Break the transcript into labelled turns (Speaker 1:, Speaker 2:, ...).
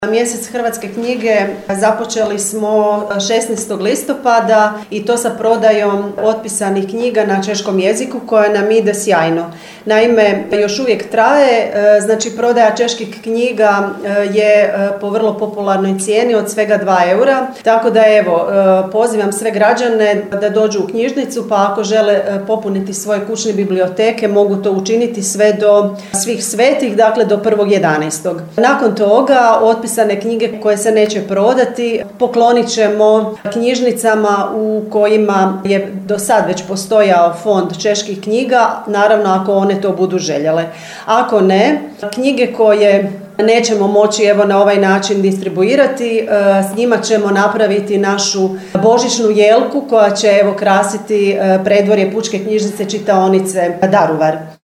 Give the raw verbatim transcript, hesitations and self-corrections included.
Speaker 1: Mjesec hrvatske knjige započeli smo šesnaestog listopada i to sa prodajom otpisanih knjiga na češkom jeziku koja nam ide sjajno. Naime, još uvijek traje, znači prodaja čeških knjiga je po vrlo popularnoj cijeni od svega dva eura, tako da evo, pozivam sve građane da dođu u knjižnicu, pa ako žele popuniti svoje kućne biblioteke mogu to učiniti sve do svih svetih, dakle do prvog jedanaestog Nakon toga otpisane knjige koje se neće prodati poklonit ćemo knjižnicama u kojima je do sad već postojao fond čeških knjiga, naravno ako one to budu željele. Ako ne, knjige koje nećemo moći evo na ovaj način distribuirati, s njima ćemo napraviti našu božićnu jelku koja će evo krasiti predvorje Pučke knjižnice čitaonice Daruvar.